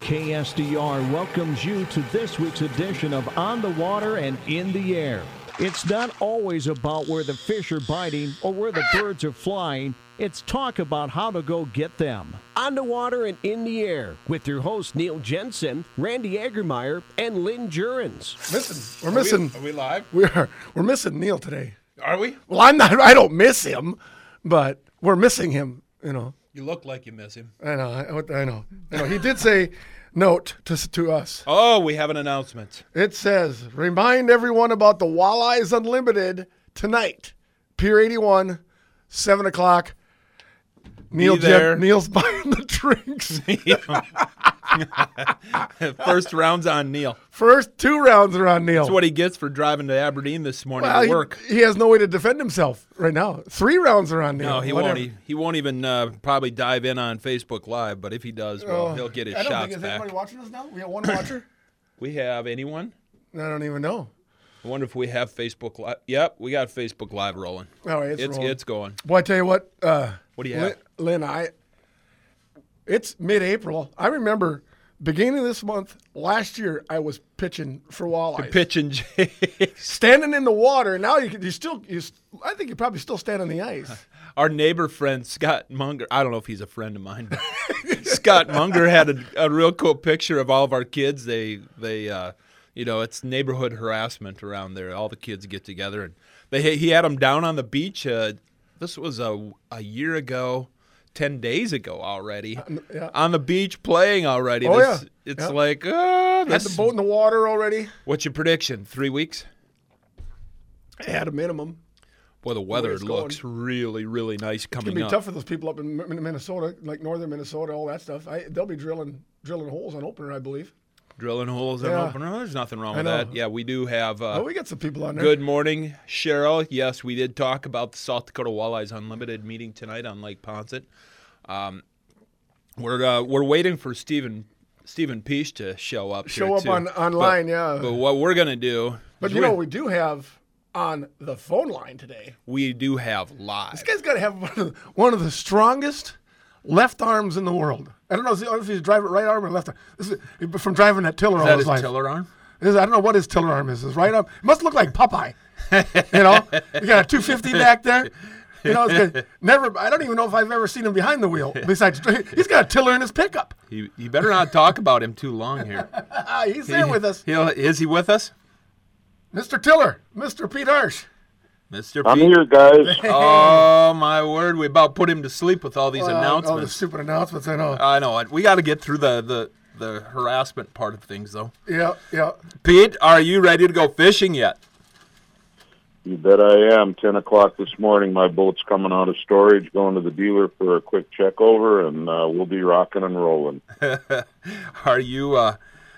KSDR welcomes you to this week's edition of On the Water and in the Air. It's not always about where the fish are biting or where the birds are flying. It's talk about how to go get them. On the Water and in the Air with your hosts Neil Jensen, Randy Agermeyer, and Lynn Jurens. We're missing. Are we live? We're missing Neil today. Are we? Well, I'm not. I don't miss him, but we're missing him. You look like you miss him. I know. He did say, note to us. Oh, we have an announcement. It says, remind everyone about the Walleyes Unlimited tonight. Pier 81, 7 o'clock. Neil's buying the drinks. First round's on Neil. First 2 rounds are on Neil. That's what he gets for driving to Aberdeen this morning to work. He has no way to defend himself right now. 3 rounds are on Neil. No, he won't. He won't even probably dive in on Facebook Live, but if he does, he'll get his shots back. Is anybody watching us now? We have one watcher? We have anyone? I don't even know. I wonder if we have Facebook Live. Yep, we got Facebook Live rolling. Oh, it's rolling. It's going. Boy, I tell you what. What do you have? Lynn, it's mid-April. I remember beginning of this month last year, I was pitching for walleyes. Pitching jigs. Standing in the water. Now I think you probably still stand on the ice. Our neighbor friend, Scott Munger, I don't know if he's a friend of mine, but Scott Munger had a real cool picture of all of our kids. They it's neighborhood harassment around there. All the kids get together, and he had them down on the beach. This was a year ago, 10 days ago already, on the beach playing already. It's like, had the boat in the water already. What's your prediction? 3 weeks? At a minimum. Boy, the weather looks really, really nice coming up. It's going to be tough for those people up in Minnesota, like northern Minnesota, all that stuff. They'll be drilling holes on opener, I believe. Drilling holes on opener? There's nothing wrong with that. Yeah, we do have. We got some people on there. Good morning, Cheryl. Yes, we did talk about the South Dakota Walleyes Unlimited meeting tonight on Lake Poncet. We're waiting for Stephen Peace to show up. Online, But what we're gonna do? But we do have on the phone line today. We do have live. This guy's got to have one of the strongest left arms in the world. I don't know if he's driving right arm or left arm. This is from driving that tiller all his life. Tiller arm? I don't know what his tiller arm is. His right arm. It must look like Popeye. You got a 250 back there. It's good. I don't even know if I've ever seen him behind the wheel. Besides, he's got a tiller in his pickup. You better not talk about him too long here. He's there with us. Is he with us? Mr. Tiller, Mr. Pete Harsh. Mr. I'm Pete. here, guys. Oh, my word. We about put him to sleep with all these announcements. All the stupid announcements, I know. I know. We got to get through the harassment part of things, though. Yeah. Pete, are you ready to go fishing yet? You bet I am. 10 o'clock this morning, my boat's coming out of storage, going to the dealer for a quick check over, and we'll be rocking and rolling. Are you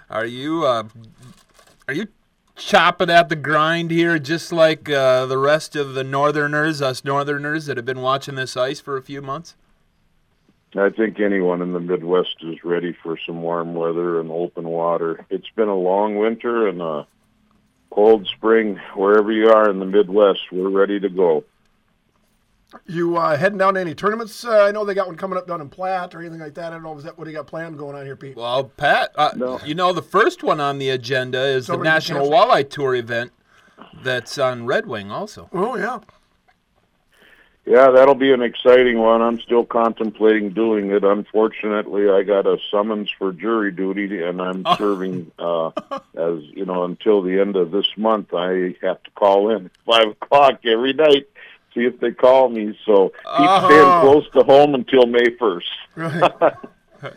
chopping at the grind here, just like the rest of the us northerners that have been watching this ice for a few months? I think anyone in the Midwest is ready for some warm weather and open water. It's been a long winter and a cold spring. Wherever you are in the Midwest, we're ready to go. You heading down to any tournaments? I know they got one coming up down in Platte or anything like that. I don't know. What do you got planned going on here, Pete? Well, Pat, No. The first one on the agenda is the National Walleye Tour event that's on Red Wing also. Oh, yeah. Yeah, that'll be an exciting one. I'm still contemplating doing it. Unfortunately, I got a summons for jury duty, and I'm serving, until the end of this month. I have to call in at 5 o'clock every night, see if they call me. So keep staying close to home until May 1st. Right.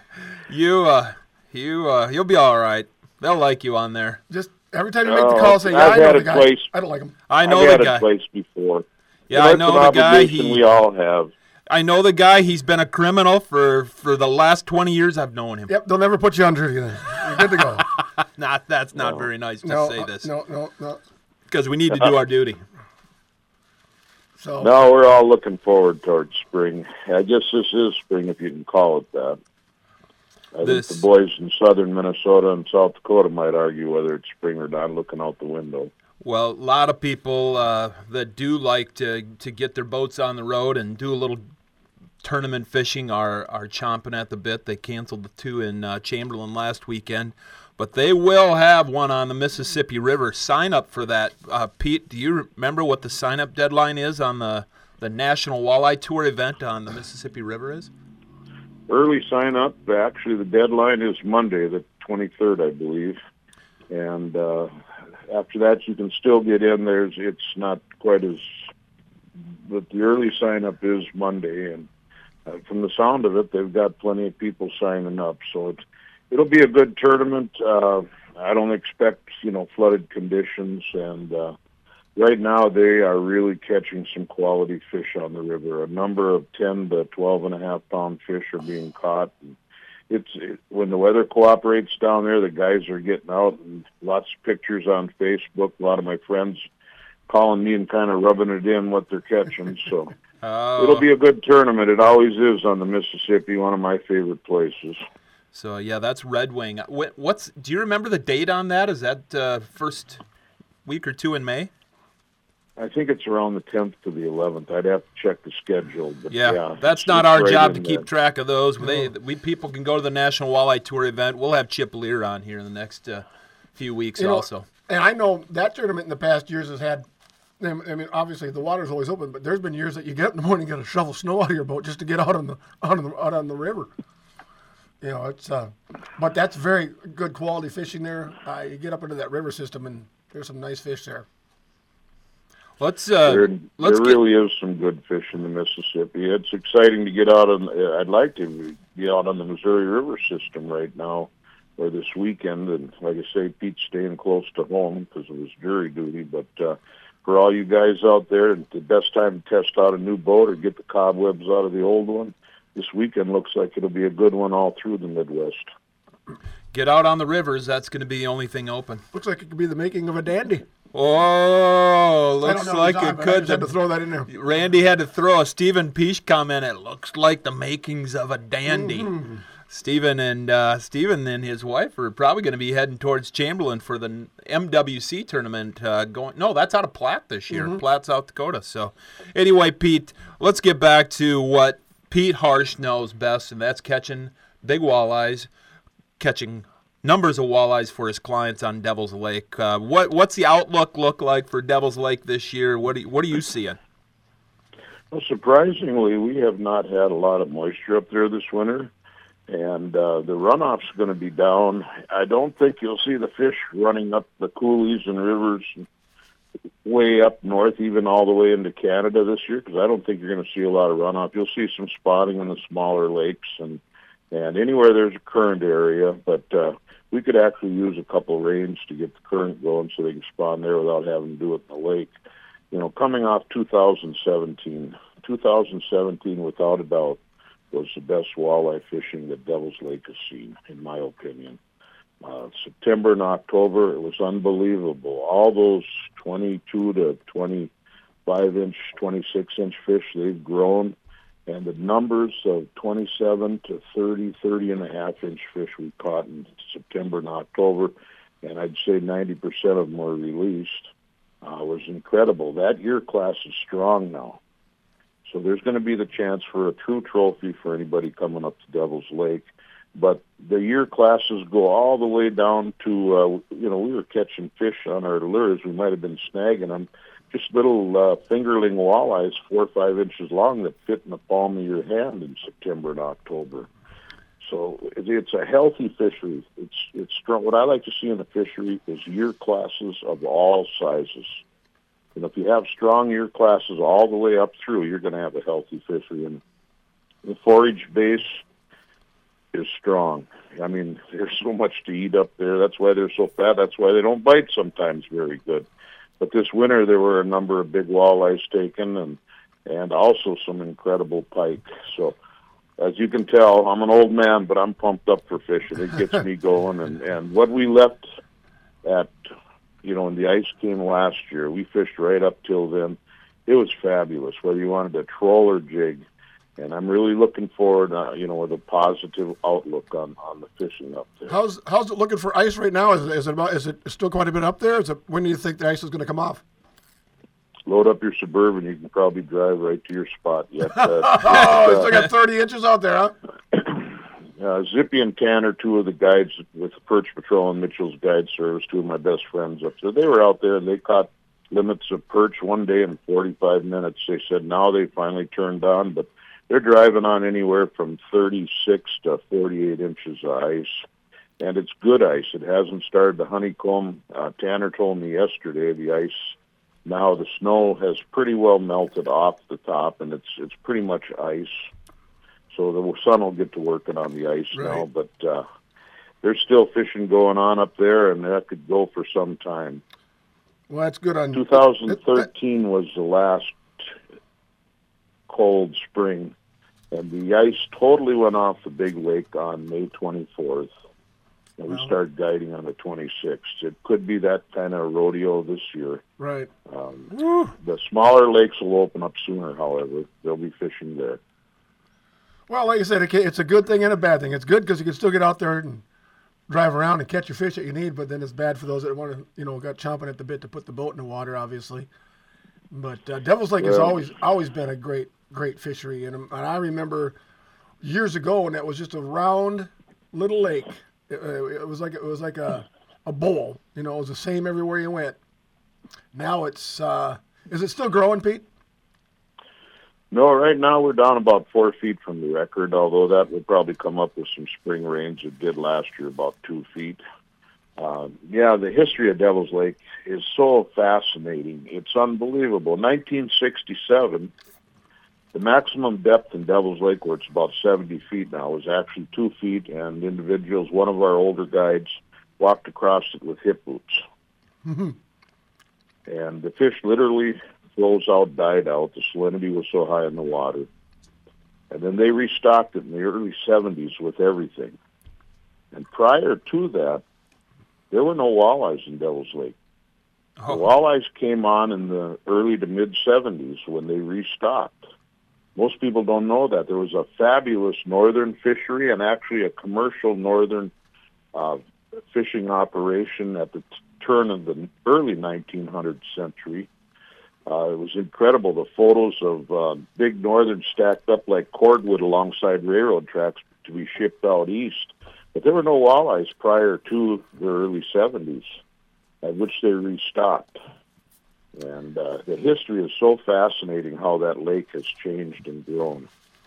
You'll be all right. They'll like you on there. Just every time you make the call, say, I know the guy. I don't like him. I know I've the had guy. it twice before. Yeah, I know the guy. We all have. I know the guy. He's been a criminal for the last 20 years I've known him. Yep, they'll never put you on jury then. You're good to go. That's not very nice to say this. No. Because we need to do our duty. So. No, we're all looking forward towards spring. I guess this is spring, if you can call it that. I think the boys in southern Minnesota and South Dakota might argue whether it's spring or not looking out the window. Well, a lot of people that do like to get their boats on the road and do a little tournament fishing are chomping at the bit. They canceled the 2 in Chamberlain last weekend, but they will have one on the Mississippi River. Sign up for that. Pete, do you remember what the sign-up deadline is on the National Walleye Tour event on the Mississippi River is? Early sign-up. Actually, the deadline is Monday, the 23rd, I believe. And after that, you can still get in. It's not quite as... But the early sign-up is Monday, and from the sound of it, they've got plenty of people signing up. So it'll be a good tournament. I don't expect, flooded conditions, and right now they are really catching some quality fish on the river. A number of 10 to 12.5 pound fish are being caught. And when the weather cooperates down there, the guys are getting out, and lots of pictures on Facebook. A lot of my friends calling me and kind of rubbing it in what they're catching. So it'll be a good tournament. It always is on the Mississippi, one of my favorite places. So, yeah, that's Red Wing. Do you remember the date on that? Is that first week or 2 in May? I think it's around the 10th to the 11th. I'd have to check the schedule. But yeah, that's not our right job to keep there. track of those. We people can go to the National Walleye Tour event. We'll have Chip Lear on here in the next few weeks also. And I know that tournament in the past years has had, I mean, obviously the water's always open, but there's been years that you get up in the morning and got to shovel snow out of your boat just to get out on the river. It's but that's very good quality fishing there. You get up into that river system and there's some nice fish there. There really is some good fish in the Mississippi. It's exciting to get out on. I'd like to get out on the Missouri River system right now, or this weekend. And like I say, Pete's staying close to home because of his jury duty. But for all you guys out there, the best time to test out a new boat or get the cobwebs out of the old one, this weekend looks like it'll be a good one all through the Midwest. Get out on the rivers. That's going to be the only thing open. Looks like it could be the making of a dandy. Oh, looks like it could. I just had to throw that in there. Randy had to throw a Stephen Peach comment. It looks like the makings of a dandy. Mm-hmm. Stephen and his wife are probably going to be heading towards Chamberlain for the MWC tournament. No, that's out of Platte this year. Platte, South Dakota. So anyway, Pete, let's get back to what Pete Harsh knows best, and that's catching big walleyes, catching numbers of walleyes for his clients on Devil's Lake. What's the outlook look like for Devil's Lake this year? What are you seeing? Well, surprisingly, we have not had a lot of moisture up there this winter, and the runoff's going to be down. I don't think you'll see the fish running up the coulees and rivers way up north, even all the way into Canada this year, because I don't think you're going to see a lot of runoff. You'll see some spotting in the smaller lakes and anywhere there's a current area, but we could actually use a couple rains to get the current going so they can spawn there without having to do it in the lake. Coming off 2017 without a doubt was the best walleye fishing that Devil's Lake has seen, in my opinion. September and October, it was unbelievable. All those 22 to 25-inch, 26-inch fish, they've grown. And the numbers of 27 to 30.5-inch fish we caught in September and October, and I'd say 90% of them were released, was incredible. That year class is strong now. So there's going to be the chance for a true trophy for anybody coming up to Devil's Lake. But the year classes go all the way down to, we were catching fish on our lures. We might have been snagging them. Just little fingerling walleyes, 4 or 5 inches long, that fit in the palm of your hand in September and October. So it's a healthy fishery. It's strong. What I like to see in the fishery is year classes of all sizes. And if you have strong year classes all the way up through, you're going to have a healthy fishery. And the forage base is strong. I mean, there's so much to eat up there. That's why they're so fat. That's why they don't bite sometimes very good. But this winter, there were a number of big walleyes taken and also some incredible pike. So, as you can tell, I'm an old man, but I'm pumped up for fishing. It gets me going. And what we left at, when the ice came last year, we fished right up till then. It was fabulous, whether you wanted to troll or jig. And I'm really looking forward, with a positive outlook on the fishing up there. How's it looking for ice right now? Is it still quite a bit up there? When do you think the ice is going to come off? load up your Suburban. You can probably drive right to your spot. Yet, oh, still got 30 inches out there, huh? Zippy and Tanner, two of the guides with the Perch Patrol and Mitchell's Guide Service, two of my best friends up there. They were out there and they caught limits of perch one day in 45 minutes. They said now they finally turned on, but they're driving on anywhere from 36 to 48 inches of ice. And it's good ice. It hasn't started to honeycomb. Tanner told me yesterday the ice, now the snow has pretty well melted off the top, and it's pretty much ice. So the sun will get to working on the ice now. But there's still fishing going on up there, and that could go for some time. Well, that's good on 2013 was the last cold spring, and the ice totally went off the big lake on May 24th. And we started guiding on the 26th. It could be that kind of rodeo this year. Right. The smaller lakes will open up sooner, however. They'll be fishing there. Well, like I said, it's a good thing and a bad thing. It's good because you can still get out there and drive around and catch your fish that you need, but then it's bad for those that want to, got chomping at the bit to put the boat in the water, obviously. But Devil's Lake has always been a great fishery. And I remember years ago when that was just a round little lake. It was like a bowl. It was the same everywhere you went. Now it's is it still growing, Pete? No, right now we're down about 4 feet from the record, although that will probably come up with some spring rains. It did last year, about 2 feet. The history of Devil's Lake is so fascinating. It's unbelievable. 1967, the maximum depth in Devil's Lake, where it's about 70 feet now, was actually 2 feet, and individuals, one of our older guides, walked across it with hip boots. Mm-hmm. And the fish literally died out. The salinity was so high in the water. And then they restocked it in the early 70s with everything. And prior to that, there were no walleyes in Devil's Lake. Oh. The walleyes came on in the early to mid-70s when they restocked. Most people don't know that. There was a fabulous northern fishery and actually a commercial northern fishing operation at the turn of the early 1900th century. It was incredible, the photos of big northern stacked up like cordwood alongside railroad tracks to be shipped out east. But there were no walleyes prior to the early 70s, at which they restocked. And the history is so fascinating how that lake has changed and grown.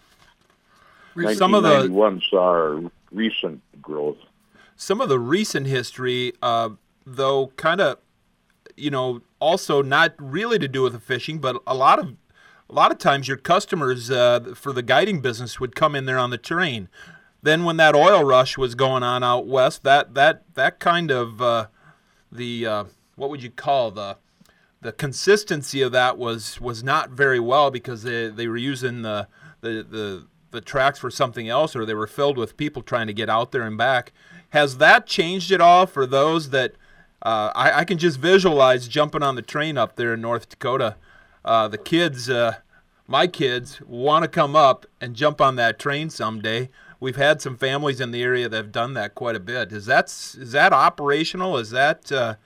1991 saw our recent growth. Some of the recent history, though, kind of, also not really to do with the fishing, but a lot of times your customers for the guiding business would come in there on the terrain. Then when that oil rush was going on out west, that kind of what would you call the consistency of that was not very well, because they were using the tracks for something else, or they were filled with people trying to get out there and back. Has that changed at all for those that I can just visualize jumping on the train up there in North Dakota? The kids, my kids, want to come up and jump on that train someday. We've had some families in the area that have done that quite a bit. Is that operational? Is that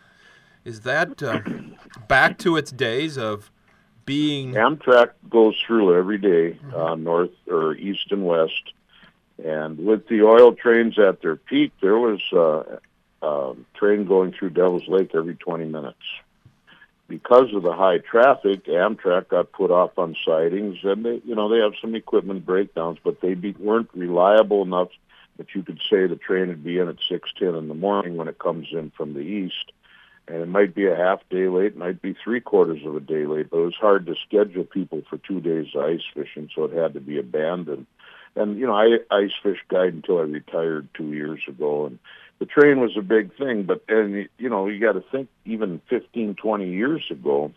back to its days of being? Amtrak goes through every day, north or east and west. And with the oil trains at their peak, there was a train going through Devil's Lake every 20 minutes. Because of the high traffic, Amtrak got put off on sidings, and they have some equipment breakdowns, but they weren't reliable enough that you could say the train would be in at 6:10 in the morning when it comes in from the east. And it might be a half day late, it might be 3/4 of a day late, but it was hard to schedule people for 2 days of ice fishing, so it had to be abandoned. And, I ice fish guide until I retired 2 years ago, and the train was a big thing, but, you got to think, even 15, 20 years ago,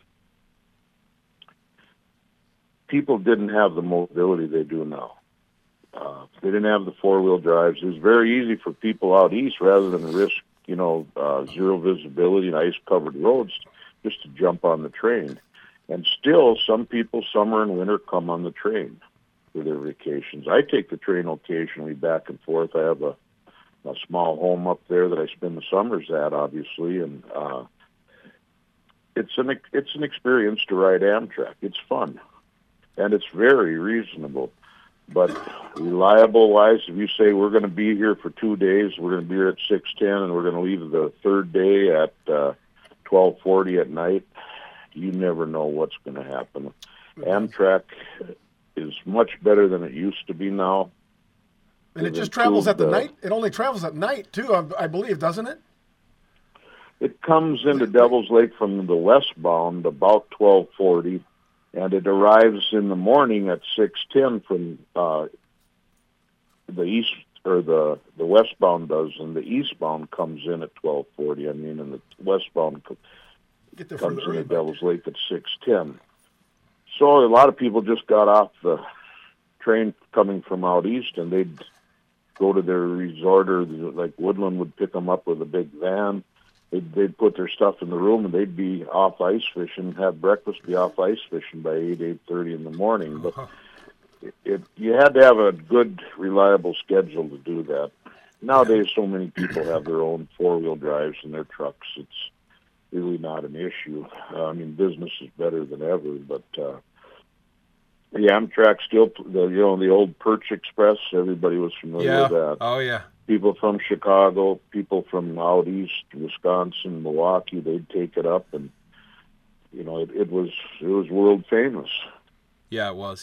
people didn't have the mobility they do now. They didn't have the four-wheel drives. It was very easy for people out east, rather than risk, zero visibility and ice-covered roads, just to jump on the train. And still, some people, summer and winter, come on the train for their vacations. I take the train occasionally back and forth. I have a small home up there that I spend the summers at, obviously, and it's an experience to ride Amtrak. It's fun, and it's very reasonable. But reliable-wise, if you say we're going to be here for 2 days, we're going to be here at 6:10, and we're going to leave the third day at 12:40 at night, you never know what's going to happen. Amtrak is much better than it used to be now. And it just travels at the night? It only travels at night, too, I believe, doesn't it? It comes into Devil's Lake from the westbound about 12:40, and it arrives in the morning at 6:10 from the east, or the westbound does, and the eastbound comes in at 12:40. I mean, and the westbound comes into Devil's Lake at 6:10. So a lot of people just got off the train coming from out east, and they'd go to their resort, or like Woodland would pick them up with a big van. They'd put their stuff in the room, and they'd be off ice fishing, have breakfast, be off ice fishing by 8:30 in the morning. But you had to have a good, reliable schedule to do that. Nowadays, so many people have their own four-wheel drives in their trucks. It's really not an issue. I mean, business is better than ever, but the Amtrak still, the old Perch Express, everybody was familiar with that. Oh, yeah. People from Chicago, people from out east, Wisconsin, Milwaukee, they'd take it up, and it was world famous. Yeah, it was.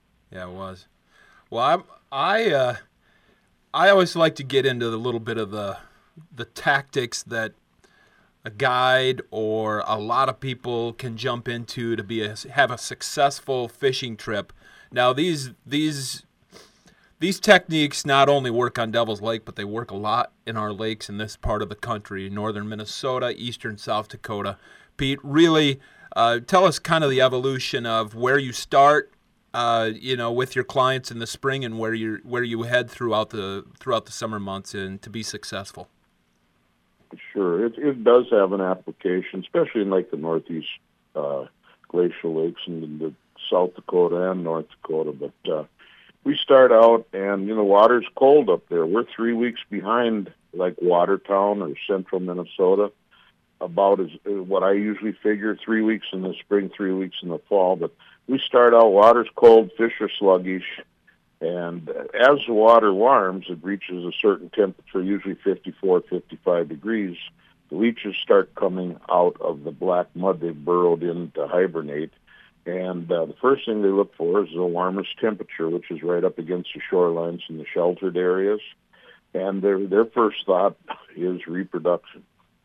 Well, I always like to get into a little bit of the tactics that a guide or a lot of people can jump into to have a successful fishing trip. Now, these techniques not only work on Devil's Lake, but they work a lot in our lakes in this part of the country, northern Minnesota, eastern South Dakota. Pete, really tell us kind of the evolution of where you start, with your clients in the spring, and where you head throughout the summer months and to be successful. Sure, it does have an application, especially in like the northeast glacial lakes and in the South Dakota and North Dakota. But we start out, and the water's cold up there. We're 3 weeks behind, like Watertown or central Minnesota, about as what I usually figure, 3 weeks in the spring, 3 weeks in the fall. But we start out, water's cold, fish are sluggish, and as the water warms, it reaches a certain temperature, usually 54, 55 degrees. The leeches start coming out of the black mud they've burrowed in to hibernate. And the first thing they look for is the warmest temperature, which is right up against the shorelines and the sheltered areas. And their first thought is reproduction.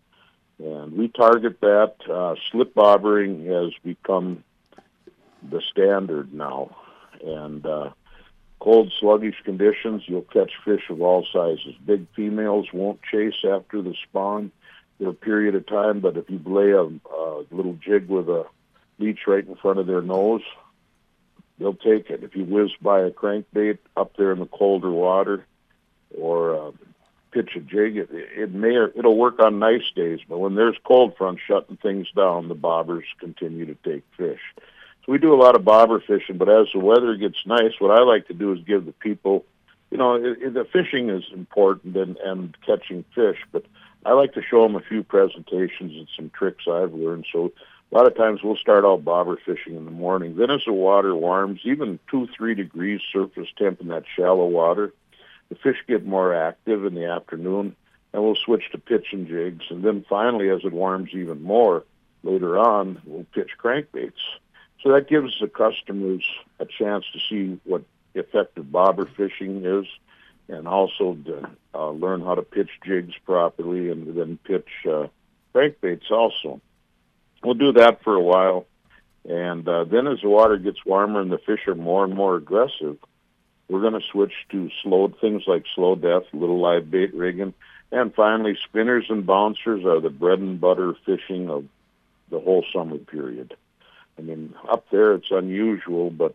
And we target that. Slip bobbering has become the standard now. And cold, sluggish conditions, you'll catch fish of all sizes. Big females won't chase after the spawn for a period of time, but if you lay a little jig with a leech right in front of their nose, they'll take it. If you whiz by a crankbait up there in the colder water, or pitch a jig, it'll work on nice days, but when there's cold front shutting things down, the bobbers continue to take fish. So we do a lot of bobber fishing, but as the weather gets nice, what I like to do is give the people, the fishing is important and catching fish, but I like to show them a few presentations and some tricks I've learned. So a lot of times we'll start out bobber fishing in the morning. Then as the water warms, even 2-3 degrees surface temp in that shallow water, the fish get more active in the afternoon, and we'll switch to pitching jigs. And then finally, as it warms even more, later on, we'll pitch crankbaits. So that gives the customers a chance to see what effective bobber fishing is, and also to learn how to pitch jigs properly, and then pitch crankbaits also. We'll do that for a while, and then as the water gets warmer and the fish are more and more aggressive, we're going to switch to things like slow death, little live bait rigging, and finally spinners and bouncers are the bread and butter fishing of the whole summer period. I mean, up there it's unusual, but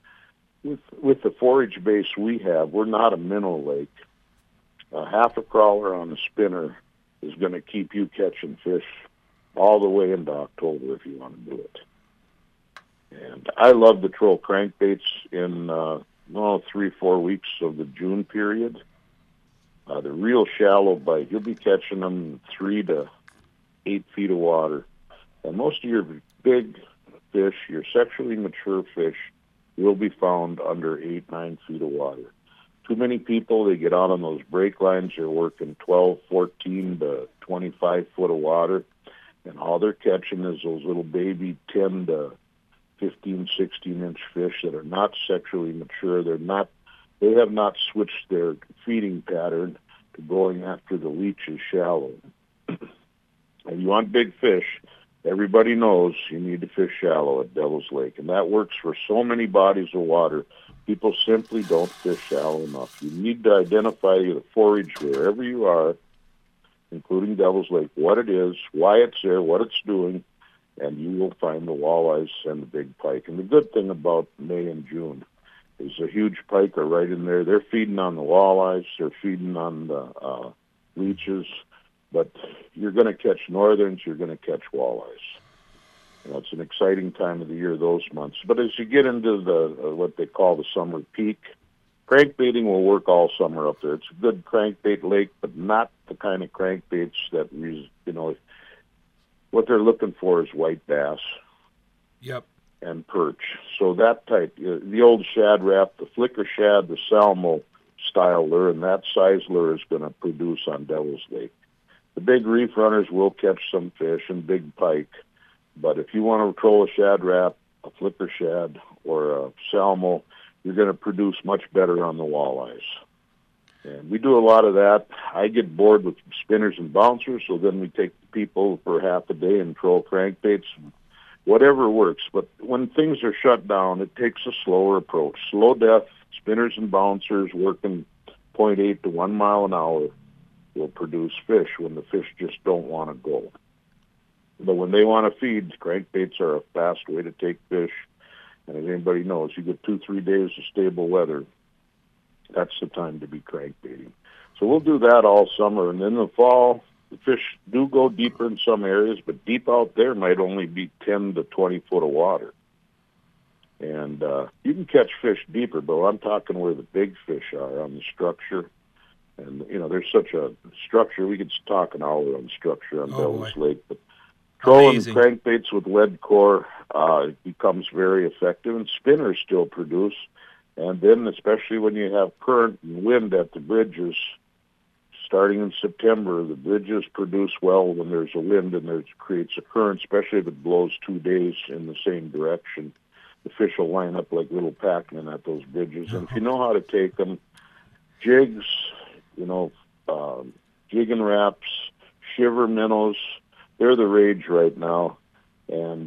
with the forage base we have, we're not a minnow lake. Half a crawler on a spinner is going to keep you catching fish all the way into October if you want to do it. And I love to throw crankbaits in 3-4 weeks of the June period. They're real shallow bite. You'll be catching them 3 to 8 feet of water. And most of your big fish, your sexually mature fish, will be found under 8-9 feet of water. Too many people, they get out on those break lines, they're working 12, 14 to 25 foot of water, and all they're catching is those little baby 10 to 15, 16-inch fish that are not sexually mature. They have not switched their feeding pattern to going after the leeches shallow. And you want big fish, everybody knows you need to fish shallow at Devil's Lake, and that works for so many bodies of water. People simply don't fish shallow enough. You need to identify the forage wherever you are, including Devil's Lake, what it is, why it's there, what it's doing, and you will find the walleyes and the big pike. And the good thing about May and June is the huge pike are right in there. They're feeding on the walleyes, they're feeding on the leeches, but you're going to catch northerns, you're going to catch walleyes. It's an exciting time of the year, those months. But as you get into the what they call the summer peak, crankbaiting will work all summer up there. It's a good crankbait lake, but not the kind of crankbaits that, what they're looking for is white bass. Yep. And perch. So that type, the old shad wrap, the flicker shad, the salmo style lure, and that size lure is going to produce on Devil's Lake. The big reef runners will catch some fish and big pike, but if you want to troll a shad wrap, a flicker shad, or a salmo, you're going to produce much better on the walleyes. And we do a lot of that. I get bored with spinners and bouncers, so then we take the people for half a day and troll crankbaits, whatever works. But when things are shut down, it takes a slower approach. Slow death, spinners and bouncers working 0.8 to 1 mile an hour will produce fish when the fish just don't want to go. But when they want to feed, crankbaits are a fast way to take fish. And as anybody knows, you get 2-3 days of stable weather, that's the time to be crankbaiting. So we'll do that all summer. And in the fall, the fish do go deeper in some areas, but deep out there might only be 10 to 20 foot of water. And you can catch fish deeper, but I'm talking where the big fish are on the structure. And, there's such a structure. We could talk an hour on structure on Devil's Lake. But trolling crankbaits with lead core becomes very effective, and spinners still produce. And then, especially when you have current and wind at the bridges, starting in September, the bridges produce well when there's a wind and it creates a current, especially if it blows 2 days in the same direction. The fish will line up like little Pac-Men at those bridges. And if you know how to take them, jigs, jig and wraps, shiver minnows, they're the rage right now. And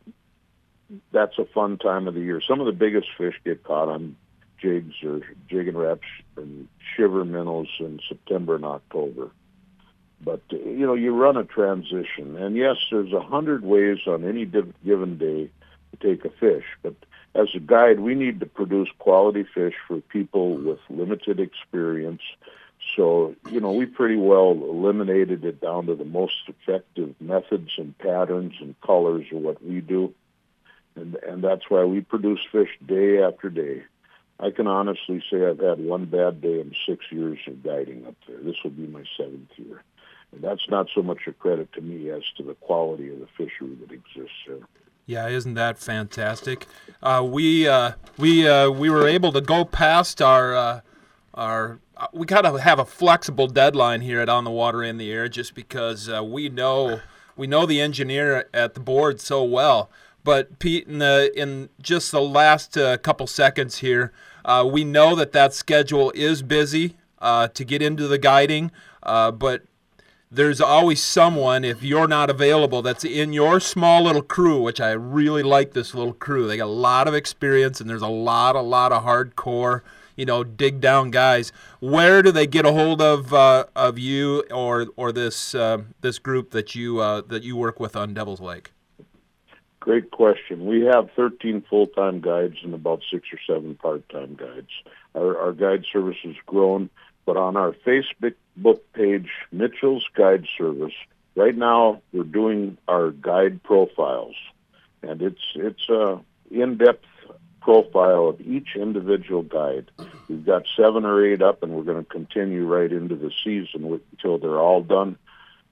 that's a fun time of the year. Some of the biggest fish get caught on jigs or jig and wraps and shiver minnows in September and October. But, you run a transition. And yes, there's 100 ways on any given day to take a fish. But as a guide, we need to produce quality fish for people with limited experience. So, we pretty well eliminated it down to the most effective methods and patterns and colors of what we do. And that's why we produce fish day after day. I can honestly say I've had one bad day in 6 years of guiding up there. This will be my 7th year. And that's not so much a credit to me as to the quality of the fishery that exists there. Yeah, isn't that fantastic? We were able to go past our we got to have a flexible deadline here at On the Water in the Air, just because we know the engineer at the board so well. But Pete, in just the last couple seconds here, we know that schedule is busy to get into the guiding, but there's always someone, if you're not available, that's in your small little crew, which I really like this little crew. They got a lot of experience, and there's a lot of hardcore, dig down guys. Where do they get a hold of you or this group that you work with on Devil's Lake? Great question. We have 13 full-time guides and about 6 or 7 part-time guides. Our guide service has grown, but on our Facebook page, Mitchell's Guide Service, right now we're doing our guide profiles, and it's a in-depth profile of each individual guide. We've got 7 or 8 up, and we're going to continue right into the season until they're all done.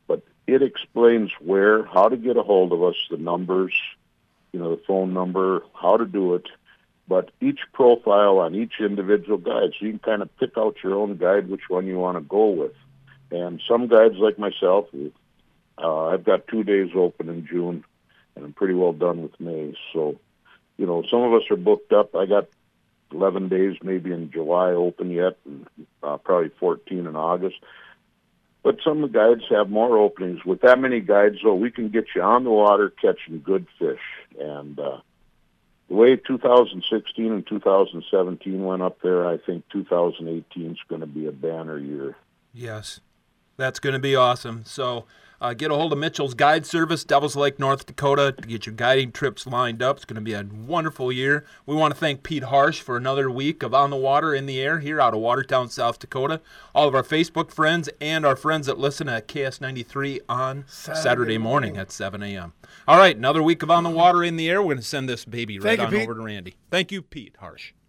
but it explains how to get a hold of us, the numbers, the phone number, how to do it. But each profile on each individual guide, so you can kind of pick out your own guide, which one you want to go with. And some guides like myself, I've got 2 days open in June, and I'm pretty well done with May. So, some of us are booked up. I got 11 days maybe in July open yet, and probably 14 in August. But some of the guides have more openings. With that many guides, though, we can get you on the water catching good fish. And the way 2016 and 2017 went up there, I think 2018 is going to be a banner year. Yes, that's going to be awesome. So get a hold of Mitchell's Guide Service, Devils Lake, North Dakota, to get your guiding trips lined up. It's going to be a wonderful year. We want to thank Pete Harsh for another week of On the Water, in the Air here out of Watertown, South Dakota. All of our Facebook friends and our friends that listen at KS93 on Saturday morning at 7 a.m. All right, another week of On the Water, in the Air. We're going to send this baby right on over to Randy. Thank you, Pete Harsh.